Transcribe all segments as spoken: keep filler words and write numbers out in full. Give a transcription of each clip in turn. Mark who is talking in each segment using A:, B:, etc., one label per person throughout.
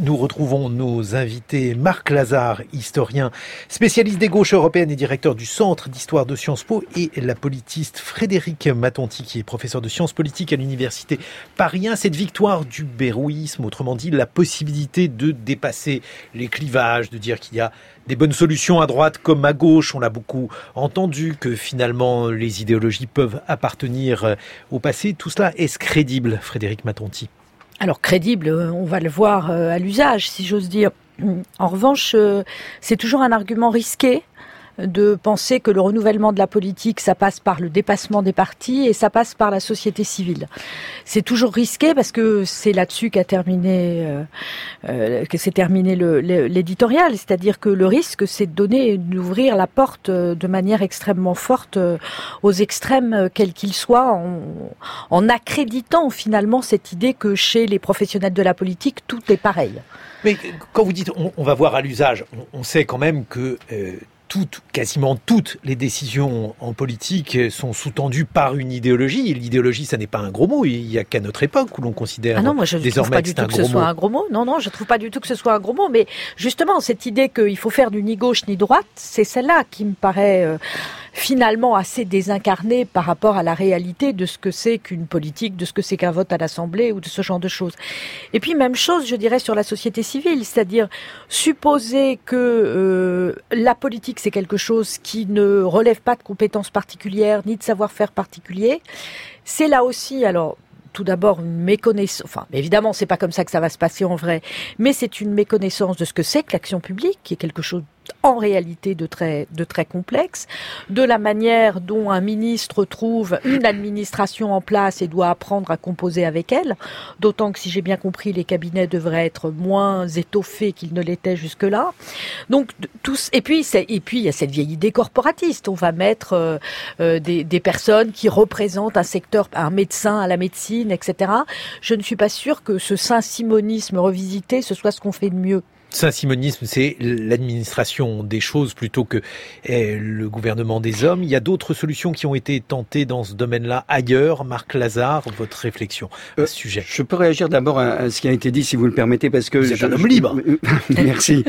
A: nous retrouvons nos invités. Marc Lazare, historien, spécialiste des gauches européennes et directeur du Centre d'histoire de Sciences Po, et la politiste Frédéric Matonti, qui est professeur de sciences politiques à l'université Paris un. Cette victoire du berrouillisme, autrement dit la possibilité de dépasser les clivages, de dire qu'il y a des bonnes solutions à droite comme à gauche, on l'a beaucoup entendu, que finalement les idéologies peuvent appartenir au passé. Tout cela, est-ce crédible, Frédéric Matonti ?
B: Alors crédible, on va le voir à l'usage, si j'ose dire. En revanche, c'est toujours un argument risqué de penser que le renouvellement de la politique, ça passe par le dépassement des partis et ça passe par la société civile. C'est toujours risqué parce que c'est là-dessus qu'a terminé, euh, euh, que s'est terminé le, le, l'éditorial. C'est-à-dire que le risque, c'est de donner, d'ouvrir la porte de manière extrêmement forte aux extrêmes, quels qu'ils soient, en, en accréditant finalement cette idée que chez les professionnels de la politique, tout est pareil.
A: Mais quand vous dites on, on va voir à l'usage, on, on sait quand même que euh, Toutes, quasiment toutes les décisions en politique sont sous-tendues par une idéologie. Et l'idéologie, ça n'est pas un gros mot. Il n'y a qu'à notre époque où l'on considère
B: ah non, moi je
A: désormais
B: trouve pas du tout que ce soit un gros mot. Non, non, je trouve pas du tout que ce soit un gros mot. Mais justement, cette idée qu'il faut faire du ni gauche ni droite, c'est celle-là qui me paraît euh, finalement assez désincarnée par rapport à la réalité de ce que c'est qu'une politique, de ce que c'est qu'un vote à l'Assemblée ou de ce genre de choses. Et puis même chose, je dirais, sur la société civile, c'est-à-dire supposer que euh, la politique c'est quelque chose qui ne relève pas de compétences particulières ni de savoir-faire particulier. C'est là aussi, alors, tout d'abord une méconnaissance, enfin, évidemment, c'est pas comme ça que ça va se passer en vrai, mais c'est une méconnaissance de ce que c'est que l'action publique, qui est quelque chose en réalité de très, de très complexe, de la manière dont un ministre trouve une administration en place et doit apprendre à composer avec elle, d'autant que si j'ai bien compris, les cabinets devraient être moins étoffés qu'ils ne l'étaient jusque-là. Donc, tous, et puis, c'est, et puis, il y a cette vieille idée corporatiste. On va mettre euh, euh, des, des personnes qui représentent un secteur, un médecin à la médecine, et cetera. Je ne suis pas sûre que ce saint-simonisme revisité, ce soit ce qu'on fait de mieux.
A: Saint-simonisme, c'est l'administration des choses plutôt que eh, le gouvernement des hommes. Il y a d'autres solutions qui ont été tentées dans ce domaine-là ailleurs. Marc Lazare, votre réflexion à ce sujet.
C: Je peux réagir d'abord à ce qui a été dit, si vous le permettez, parce que...
A: Vous êtes
C: je,
A: un homme libre.
C: Merci.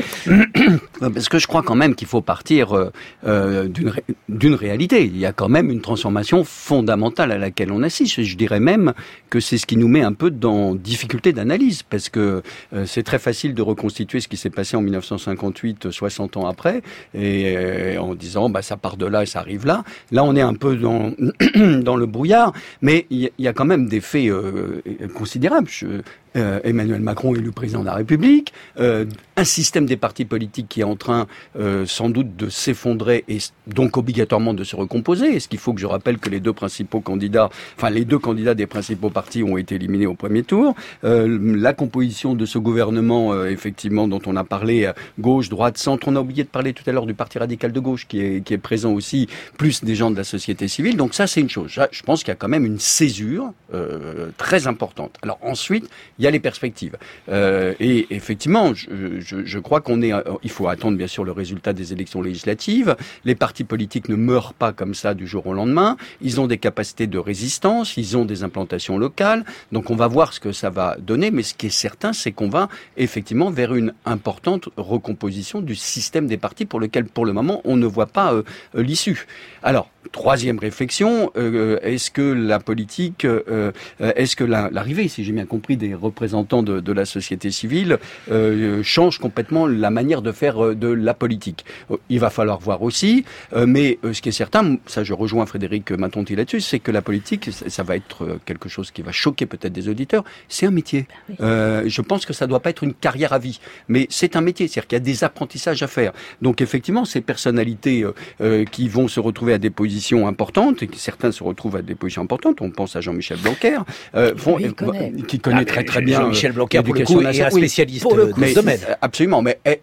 C: Parce que je crois quand même qu'il faut partir euh, d'une, ré... d'une réalité. Il y a quand même une transformation fondamentale à laquelle on assiste. Je dirais même que c'est ce qui nous met un peu dans difficulté d'analyse, parce que euh, c'est très facile de reconstituer ce qui s'est passé en dix-neuf cent cinquante-huit, soixante ans après, et euh, en disant bah ça part de là et ça arrive là. Là, on est un peu dans dans le brouillard, mais il y, y a quand même des faits euh, considérables. Je, Euh, Emmanuel Macron élu président de la République, euh, un système des partis politiques qui est en train euh, sans doute de s'effondrer et donc obligatoirement de se recomposer. Est-ce qu'il faut que je rappelle que les deux principaux candidats, enfin les deux candidats des principaux partis ont été éliminés au premier tour. Euh, la composition de ce gouvernement, euh, effectivement, dont on a parlé, euh, gauche, droite, centre. On a oublié de parler tout à l'heure du Parti radical de gauche qui est, qui est présent aussi, plus des gens de la société civile. Donc ça, c'est une chose. Je pense qu'il y a quand même une césure euh, très importante. Alors ensuite, il y a les perspectives. Euh, et effectivement, je, je, je crois qu'on est... Il faut attendre, bien sûr, le résultat des élections législatives. Les partis politiques ne meurent pas comme ça du jour au lendemain. Ils ont des capacités de résistance, ils ont des implantations locales. Donc on va voir ce que ça va donner. Mais ce qui est certain, c'est qu'on va effectivement vers une importante recomposition du système des partis pour lequel, pour le moment, on ne voit pas euh, l'issue. Alors, troisième réflexion, euh, est-ce que la politique, euh, est-ce que la, l'arrivée, si j'ai bien compris, des représentants de, de la société civile euh, change complètement la manière de faire euh, de la politique? Il va falloir voir aussi, euh, mais euh, ce qui est certain, ça je rejoins Frédéric Matonti là-dessus, c'est que la politique, ça, ça va être quelque chose qui va choquer peut-être des auditeurs, c'est un métier. Euh, je pense que ça ne doit pas être une carrière à vie, mais c'est un métier, c'est-à-dire qu'il y a des apprentissages à faire. Donc effectivement, ces personnalités euh, euh, qui vont se retrouver à des positions importantes, et qui certains se retrouvent à des positions importantes, on pense à Jean-Michel Blanquer, euh, font,
B: oui, connaît.
C: qui connaît ah, très très bien
A: Jean-Michel Blanquer, pour le coup, est un spécialiste
C: oui,
A: de ce domaine.
C: Absolument, mais... Et, et,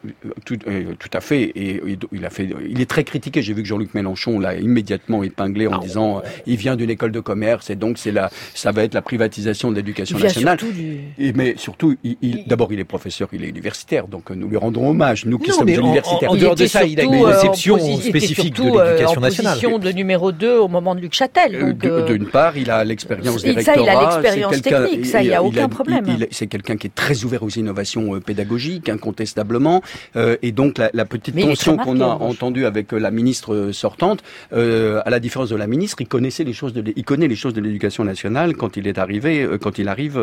C: tout, euh, tout à fait. Et, et il a fait, il est très critiqué. J'ai vu que Jean-Luc Mélenchon l'a immédiatement épinglé en ah, disant, euh, il vient d'une école de commerce et donc c'est la, ça va être la privatisation de l'éducation nationale. Du... Et, mais surtout, il, il, d'abord, il est professeur, il est universitaire, donc nous lui rendons hommage, nous qui non, sommes universitaires.
A: En, en, en dehors de ça, il a une réception euh, spécifique de l'éducation nationale.
B: En position de numéro deux au moment de Luc Châtel. Donc,
C: euh, D'une part, il a l'expérience des rectorats.
B: Ça, il a l'expérience technique, ça, il n'y a aucun
C: a,
B: problème.
C: Il, il, c'est quelqu'un qui est très ouvert aux innovations euh, pédagogiques, incontestablement. Euh, et donc, la, la petite mais tension qu'on a entendue avec euh, la ministre sortante, euh, à la différence de la ministre, il connaissait les choses de, il connaît les choses de l'éducation nationale quand il est arrivé, euh, quand il arrive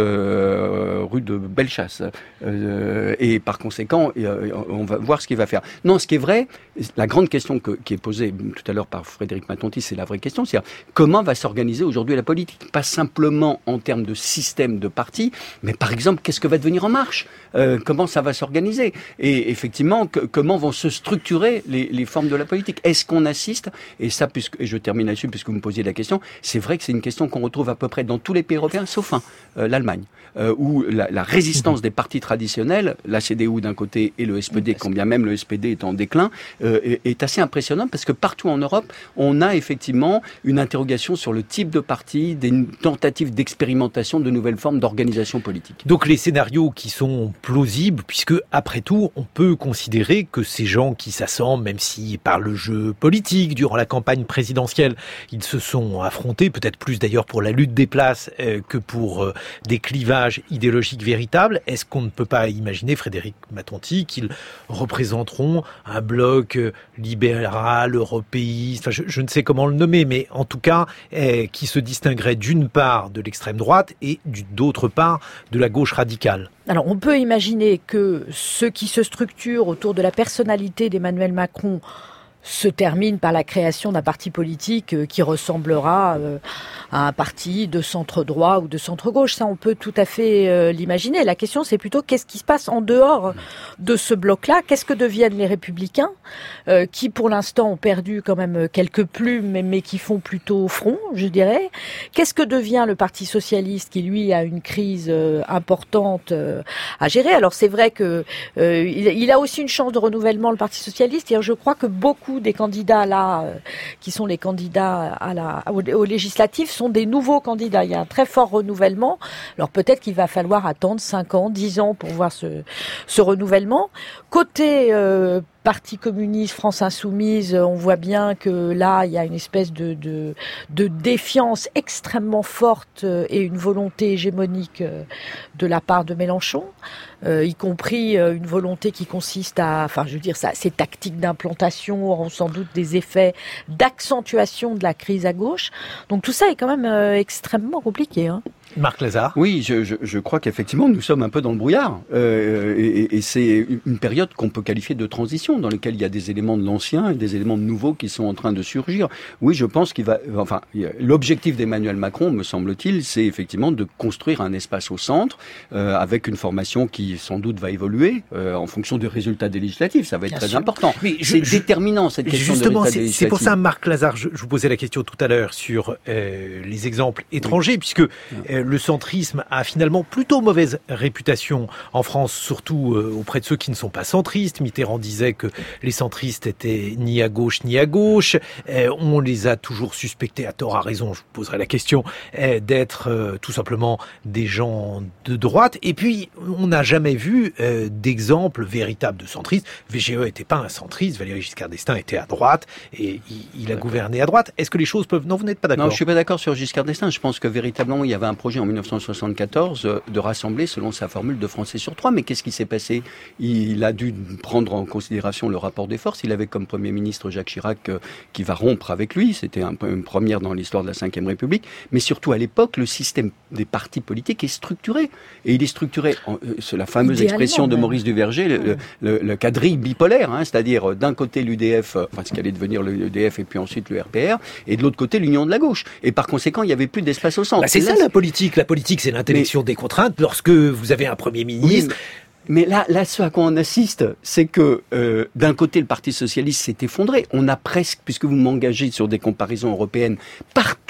C: euh, rue de Bellechasse. Euh, et par conséquent, euh, on va voir ce qu'il va faire. Non, ce qui est vrai, la grande question que, qui est posée tout à l'heure par Frédéric Matonti, c'est la vraie question, c'est comment va s'organiser aujourd'hui la politique, pas simplement en termes de système de parti, mais par exemple, qu'est-ce que va devenir En Marche, euh, comment ça va s'organiser, et effectivement, que, comment vont se structurer les, les formes de la politique. Est-ce qu'on assiste, et ça, puisque, et je termine là-dessus, puisque vous me posiez la question, c'est vrai que c'est une question qu'on retrouve à peu près dans tous les pays européens, sauf un, euh, l'Allemagne, euh, où la, la résistance des partis traditionnels, la C D U d'un côté et le S P D, quand bien même le S P D est en déclin, euh, est, est assez impressionnante, parce que partout en Europe, on a effectivement une interrogation sur le type de parti, des tentatives d'expérimentation de nouvelles formes d'organisation politique.
A: Donc les scénarios qui sont plausibles, puisque après tout, on peut considérer que ces gens qui s'assemblent, même si par le jeu politique, durant la campagne présidentielle, ils se sont affrontés, peut-être plus d'ailleurs pour la lutte des places euh, que pour euh, des clivages idéologiques véritables. Est-ce qu'on ne peut pas imaginer, Frédéric Matonti, qu'ils représenteront un bloc euh, libéral, européiste, enfin je, je ne sais comment le nommer, mais en tout cas, eh, qui se distinguerait d'une part de l'extrême droite et d'autre part de la gauche radicale.
B: Alors on peut imaginer que ce qui se structure autour de la personnalité d'Emmanuel Macron se termine par la création d'un parti politique qui ressemblera à un parti de centre-droit ou de centre-gauche. Ça, on peut tout à fait l'imaginer. La question, c'est plutôt qu'est-ce qui se passe en dehors de ce bloc-là ? Qu'est-ce que deviennent les Républicains, euh, qui pour l'instant ont perdu quand même quelques plumes, mais qui font plutôt front, je dirais. Qu'est-ce que devient le Parti socialiste, qui lui a une crise euh, importante euh, à gérer ? Alors c'est vrai que euh, il, il a aussi une chance de renouvellement, le Parti socialiste. Et je crois que beaucoup des candidats là, euh, qui sont les candidats à la, aux, aux législatives, sont des nouveaux candidats. Il y a un très fort renouvellement. Alors peut-être qu'il va falloir attendre cinq ans, dix ans pour voir ce, ce renouvellement. Côté euh, Parti communiste, France insoumise, on voit bien que là, il y a une espèce de, de, de défiance extrêmement forte et une volonté hégémonique de la part de Mélenchon, euh, y compris une volonté qui consiste à, enfin, je veux dire, ça, ces tactiques d'implantation auront sans doute des effets d'accentuation de la crise à gauche. Donc tout ça est quand même euh, extrêmement compliqué, hein.
A: Marc Lazare.
C: Oui, je, je, je crois qu'effectivement, nous sommes un peu dans le brouillard. Euh, et, et c'est une période qu'on peut qualifier de transition, dans laquelle il y a des éléments de l'ancien et des éléments de nouveaux qui sont en train de surgir. Oui, je pense qu'il va... Enfin, l'objectif d'Emmanuel Macron, me semble-t-il, c'est effectivement de construire un espace au centre, euh, avec une formation qui, sans doute, va évoluer euh, en fonction des résultats des législatives. Ça va être Bien très sûr. important. Mais c'est je, déterminant, cette question
A: justement,
C: de résultats des législatives.
A: C'est pour ça, Marc Lazare, je, je vous posais la question tout à l'heure sur euh, les exemples étrangers, oui. puisque euh, le centrisme a finalement plutôt mauvaise réputation en France, surtout euh, auprès de ceux qui ne sont pas centristes. Mitterrand disait que les centristes étaient ni à gauche ni à gauche. Euh, on les a toujours suspectés, à tort, à raison, je vous poserai la question, euh, d'être euh, tout simplement des gens de droite. Et puis, on n'a jamais vu euh, d'exemple véritable de centristes. V G E n'était pas un centriste, Valéry Giscard d'Estaing était à droite et il, il a gouverné à droite. Est-ce que les choses peuvent... Non, vous n'êtes pas d'accord ?
C: Non, je suis pas d'accord sur Giscard d'Estaing. Je pense que véritablement, il y avait un projet en dix-neuf cent soixante-quatorze de rassembler, selon sa formule, deux Français sur trois. Mais qu'est-ce qui s'est passé ? Il a dû prendre en considération le rapport des forces. Il avait comme Premier ministre Jacques Chirac euh, qui va rompre avec lui. C'était un, une première dans l'histoire de la cinquième République. Mais surtout, à l'époque, le système des partis politiques est structuré. Et il est structuré, en, euh, c'est la fameuse expression de Maurice Duverger, le, le, le, le quadrille bipolaire, hein, c'est-à-dire d'un côté l'U D F, enfin ce qui allait devenir l'U D F et puis ensuite le R P R, et de l'autre côté l'Union de la gauche. Et par conséquent, il n'y avait plus d'espace au centre.
A: Bah, c'est ça la politique. La politique, c'est l'intellection mais, des contraintes. Lorsque vous avez un Premier ministre...
C: Oui, mais là, là, ce à quoi on assiste, c'est que euh, d'un côté, le Parti socialiste s'est effondré. On a presque, puisque vous m'engagez sur des comparaisons européennes, partout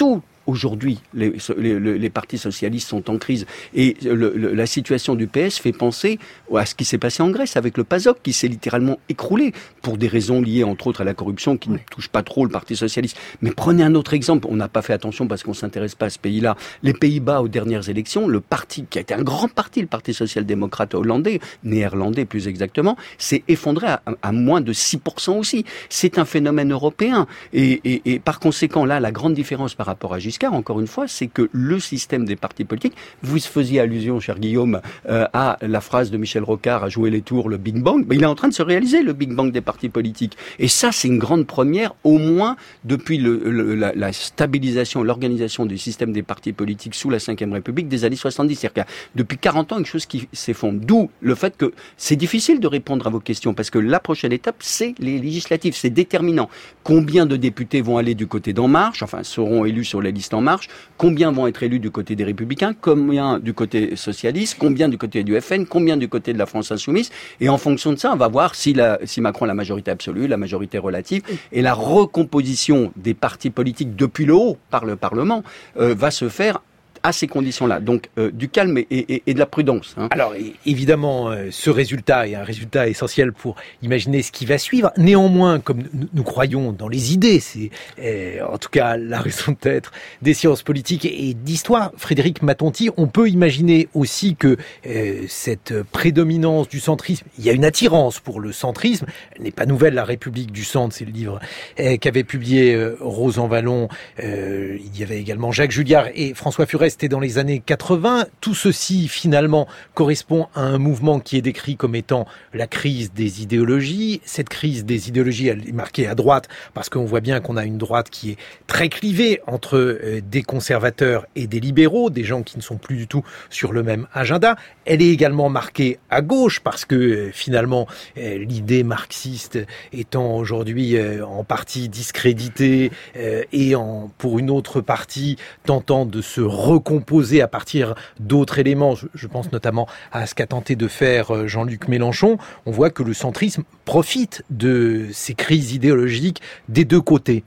C: aujourd'hui, les, les, les partis socialistes sont en crise. Et le, le, la situation du P S fait penser à ce qui s'est passé en Grèce avec le PASOK, qui s'est littéralement écroulé pour des raisons liées, entre autres, à la corruption, qui ne touche pas trop le Parti socialiste. Mais prenez un autre exemple. On n'a pas fait attention parce qu'on s'intéresse pas à ce pays-là. Les Pays-Bas, aux dernières élections, le parti, qui a été un grand parti, le Parti social-démocrate hollandais, néerlandais plus exactement, s'est effondré à, à moins de six pour cent aussi. C'est un phénomène européen. Et, et, et par conséquent, là, la grande différence par rapport à Giscard, encore une fois, c'est que le système des partis politiques, vous faisiez allusion, cher Guillaume, euh, à la phrase de Michel Rocard, à jouer les tours, le Big Bang, mais il est en train de se réaliser, le Big Bang des partis politiques. Et ça, c'est une grande première, au moins depuis le, le, la, la stabilisation, l'organisation du système des partis politiques sous la cinquième République des années soixante-dix. C'est-à-dire qu'il y a depuis quarante ans une chose qui s'effondre. D'où le fait que c'est difficile de répondre à vos questions, parce que la prochaine étape, c'est les législatives. C'est déterminant. Combien de députés vont aller du côté d'En Marche, enfin seront élus sur les listes En Marche, combien vont être élus du côté des Républicains, combien du côté socialiste, combien du côté du F N, combien du côté de la France Insoumise, et en fonction de ça, on va voir si, la, si Macron a la majorité absolue, la majorité relative, et la recomposition des partis politiques depuis le haut, par le Parlement, euh, va se faire à ces conditions-là. Donc, euh, du calme et, et, et de la prudence. Hein.
A: Alors, évidemment, euh, ce résultat est un résultat essentiel pour imaginer ce qui va suivre. Néanmoins, comme nous, nous croyons dans les idées, c'est euh, en tout cas la raison d'être des sciences politiques et d'histoire, Frédéric Matonti, on peut imaginer aussi que euh, cette prédominance du centrisme, il y a une attirance pour le centrisme, elle n'est pas nouvelle, La République du Centre, c'est le livre euh, qu'avait publié euh, Rose en Vallon, euh, il y avait également Jacques Julliard et François Furet. C'était dans les années quatre-vingts. Tout ceci, finalement, correspond à un mouvement qui est décrit comme étant la crise des idéologies. Cette crise des idéologies, elle est marquée à droite parce qu'on voit bien qu'on a une droite qui est très clivée entre euh, des conservateurs et des libéraux, des gens qui ne sont plus du tout sur le même agenda. Elle est également marquée à gauche parce que, euh, finalement, euh, l'idée marxiste étant aujourd'hui euh, en partie discréditée euh, et en, pour une autre partie tentant de se recomposer à partir d'autres éléments, je, je pense notamment à ce qu'a tenté de faire Jean-Luc Mélenchon, on voit que le centrisme profite de ces crises idéologiques des deux côtés.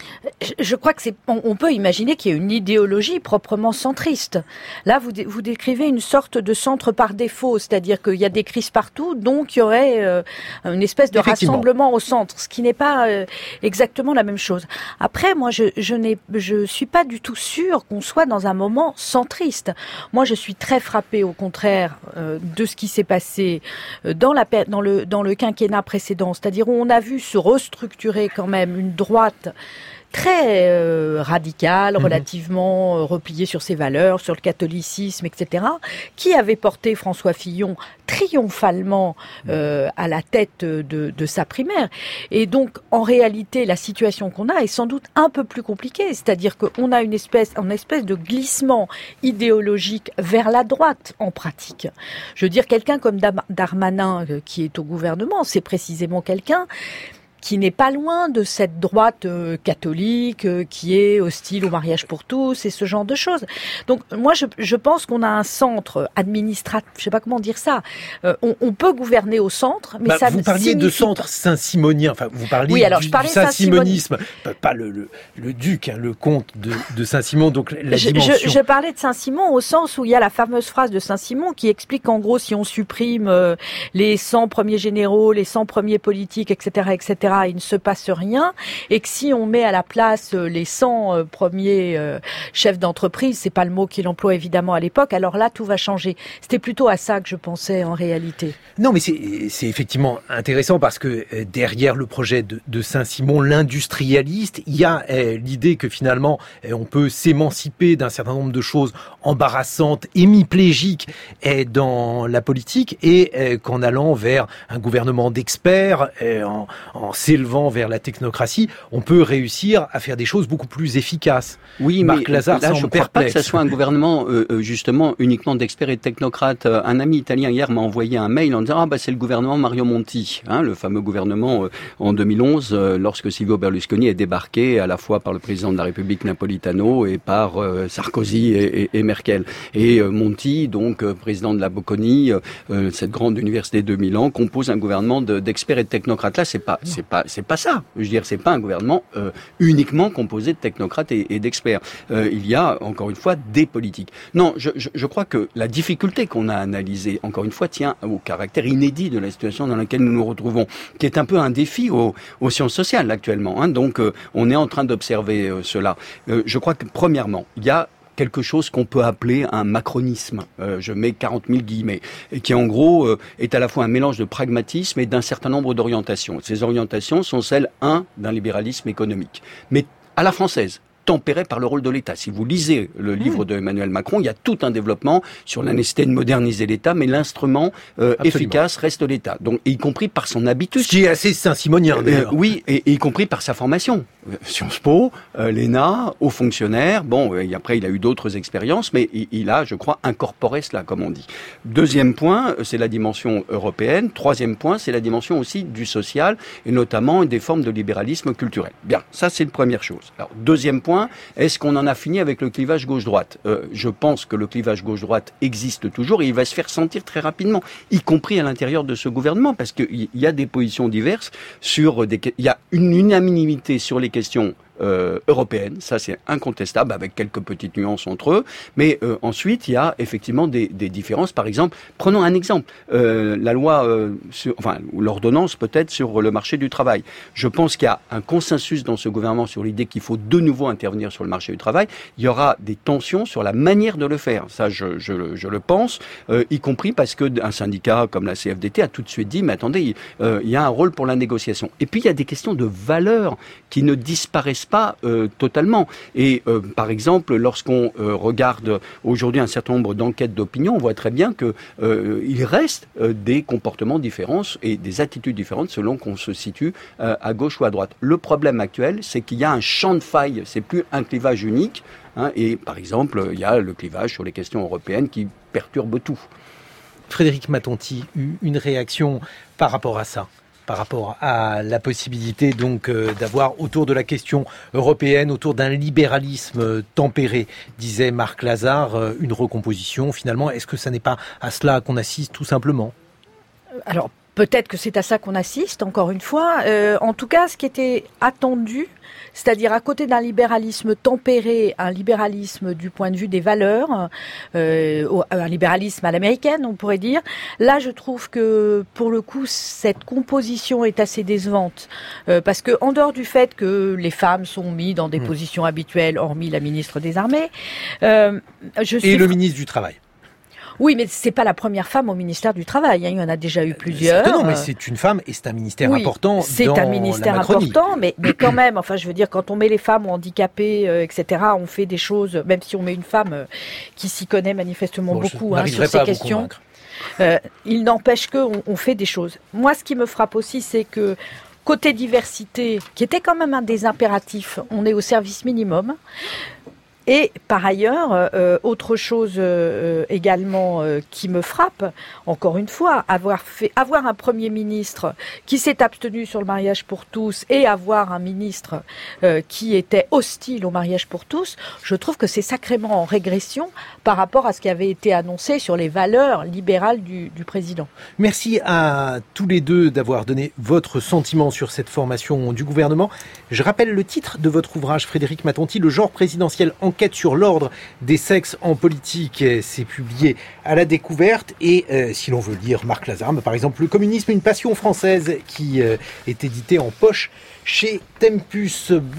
B: Je crois que c'est, on, on peut imaginer qu'il y a une idéologie proprement centriste. Là, vous, dé, vous décrivez une sorte de centre par défaut, c'est-à-dire qu'il y a des crises partout, donc il y aurait euh, une espèce de rassemblement au centre, ce qui n'est pas euh, exactement la même chose. Après, moi, je, je n'ai, je suis pas du tout sûre qu'on soit dans un moment centriste. Moi, je suis très frappée, au contraire, euh, de ce qui s'est passé dans la dans le dans le quinquennat précédent, c'est-à-dire où on a vu se restructurer quand même une droite très euh, radical, mmh. relativement euh, replié sur ses valeurs, sur le catholicisme, et cetera, qui avait porté François Fillon triomphalement euh, à la tête de, de sa primaire. Et donc, en réalité, la situation qu'on a est sans doute un peu plus compliquée, c'est-à-dire qu'on a une espèce, une espèce de glissement idéologique vers la droite, en pratique. Je veux dire, quelqu'un comme Darmanin, euh, qui est au gouvernement, c'est précisément quelqu'un qui n'est pas loin de cette droite euh, catholique euh, qui est hostile au mariage pour tous et ce genre de choses. Donc moi je, je pense qu'on a un centre administratif, je sais pas comment dire ça. Euh, on, on peut gouverner au centre, mais
A: bah,
B: ça
A: vous parliez de centre saint-simonien, enfin vous parliez
B: oui, alors,
A: du,
B: je parlais
A: du saint-simonisme, pas, pas le, le, le duc, hein, le comte de, de Saint-Simon, donc la
B: je,
A: dimension.
B: Je, je parlais de Saint-Simon au sens où il y a la fameuse phrase de Saint-Simon qui explique qu'en gros si on supprime euh, les cent premiers généraux, les cent premiers politiques, et cetera, et cetera, il ne se passe rien, et que si on met à la place les cent premiers euh, chefs d'entreprise, c'est pas le mot qu'il emploie évidemment à l'époque, alors là tout va changer. C'était plutôt à ça que je pensais en réalité.
A: Non, mais c'est, c'est effectivement intéressant parce que euh, derrière le projet de, de Saint-Simon, l'industrialiste, il y a euh, l'idée que finalement euh, on peut s'émanciper d'un certain nombre de choses embarrassantes, hémiplégiques euh, dans la politique, et euh, qu'en allant vers un gouvernement d'experts, euh, en, en s'élevant vers la technocratie, on peut réussir à faire des choses beaucoup plus efficaces.
C: Oui,
A: Marc
C: mais
A: Lazare,
C: là, je ne crois pas que ce soit un gouvernement euh, justement uniquement d'experts et de technocrates. Un ami italien hier m'a envoyé un mail en disant ah bah c'est le gouvernement Mario Monti, hein, le fameux gouvernement euh, en deux mille onze euh, lorsque Silvio Berlusconi est débarqué à la fois par le président de la République Napolitano et par euh, Sarkozy et, et, et Merkel. Et euh, Monti, donc euh, président de la Bocconi, euh, cette grande université de Milan, compose un gouvernement de, d'experts et de technocrates. Là, c'est pas c'est pas, c'est pas ça. Je veux dire, c'est pas un gouvernement euh, uniquement composé de technocrates et, et d'experts. Euh, il y a, encore une fois, des politiques. Non, je, je, je crois que la difficulté qu'on a analysée, encore une fois, tient au caractère inédit de la situation dans laquelle nous nous retrouvons, qui est un peu un défi aux, aux sciences sociales actuellement. Hein. Donc, euh, on est en train d'observer euh, cela. Euh, je crois que, premièrement, il y a quelque chose qu'on peut appeler un macronisme, euh, je mets quarante mille guillemets, et qui en gros euh, est à la fois un mélange de pragmatisme et d'un certain nombre d'orientations. Ces orientations sont celles, un, d'un libéralisme économique, mais à la française, tempéré par le rôle de l'État. Si vous lisez le livre de Emmanuel Macron, il y a tout un développement sur la nécessité de moderniser l'État, mais l'instrument euh, efficace reste l'État. Donc, y compris par son habitus.
A: Ce qui est assez saint-simonien, d'ailleurs.
C: Euh, oui, et, et y compris par sa formation. Euh, Sciences Po, euh, l'E N A, haut fonctionnaire. Bon, et après, il a eu d'autres expériences, mais il, il a, je crois, incorporé cela, comme on dit. Deuxième point, c'est la dimension européenne. Troisième point, c'est la dimension aussi du social, et notamment des formes de libéralisme culturel. Bien, ça, c'est une première chose. Alors, deuxième point, est-ce qu'on en a fini avec le clivage gauche-droite ? euh, Je pense que le clivage gauche-droite existe toujours et il va se faire sentir très rapidement, y compris à l'intérieur de ce gouvernement, parce qu'il y a des positions diverses sur des... Il y a une unanimité sur les questions Euh, européenne, ça c'est incontestable, avec quelques petites nuances entre eux, mais euh, ensuite il y a effectivement des, des différences. Par exemple, prenons un exemple, euh, la loi, euh, sur, enfin l'ordonnance peut-être sur le marché du travail. Je pense qu'il y a un consensus dans ce gouvernement sur l'idée qu'il faut de nouveau intervenir sur le marché du travail. Il y aura des tensions sur la manière de le faire, ça je, je, je le pense, euh, y compris parce que un syndicat comme la C F D T a tout de suite dit, mais attendez, il, euh, il y a un rôle pour la négociation. Et puis il y a des questions de valeurs qui ne disparaissent pas euh, totalement. Et euh, par exemple, lorsqu'on euh, regarde aujourd'hui un certain nombre d'enquêtes d'opinion, on voit très bien que euh, il reste euh, des comportements différents et des attitudes différentes selon qu'on se situe euh, à gauche ou à droite. Le problème actuel, c'est qu'il y a un champ de faille. C'est plus un clivage unique. Hein, et par exemple, il y a le clivage sur les questions européennes qui perturbe tout.
A: Frédéric Matonti, une réaction par rapport à ça ? Par rapport à la possibilité donc euh, d'avoir autour de la question européenne, autour d'un libéralisme tempéré, disait Marc Lazare, euh, une recomposition finalement. Est-ce que ça n'est pas à cela qu'on assiste tout simplement ?
B: Alors peut-être que c'est à ça qu'on assiste, encore une fois. Euh, en tout cas, ce qui était attendu, c'est-à-dire à côté d'un libéralisme tempéré, un libéralisme du point de vue des valeurs, euh, un libéralisme à l'américaine, on pourrait dire. Là, je trouve que pour le coup, cette composition est assez décevante, euh, parce que en dehors du fait que les femmes sont mises dans des mmh. positions habituelles, hormis la ministre des Armées, euh, je
A: et
B: suis...
A: le ministre du Travail.
B: Oui, mais c'est pas la première femme au ministère du Travail. Hein. Il y en a déjà eu plusieurs.
A: Non, mais c'est une femme et c'est un ministère
B: oui,
A: important.
B: C'est
A: dans
B: un ministère
A: la Macronie.
B: important, mais, mais quand même, enfin, je veux dire, quand on met les femmes handicapées, euh, et cetera, on fait des choses, même si on met une femme euh, qui s'y connaît manifestement
A: bon,
B: beaucoup hein, sur ces questions. Euh, il n'empêche qu'on on fait des choses. Moi, ce qui me frappe aussi, c'est que côté diversité, qui était quand même un des impératifs, on est au service minimum. Et par ailleurs, euh, autre chose euh, également euh, qui me frappe, encore une fois, avoir fait avoir un Premier ministre qui s'est abstenu sur le mariage pour tous et avoir un ministre euh, qui était hostile au mariage pour tous, je trouve que c'est sacrément en régression par rapport à ce qui avait été annoncé sur les valeurs libérales du, du président.
A: Merci à tous les deux d'avoir donné votre sentiment sur cette formation du gouvernement. Je rappelle le titre de votre ouvrage, Frédéric Matonti, Le genre présidentiel, enquête sur l'ordre des sexes en politique. C'est publié à La Découverte. Et euh, si l'on veut lire Marc Lazare, par exemple, Le communisme, une passion française, qui euh, est édité en poche chez Tempus.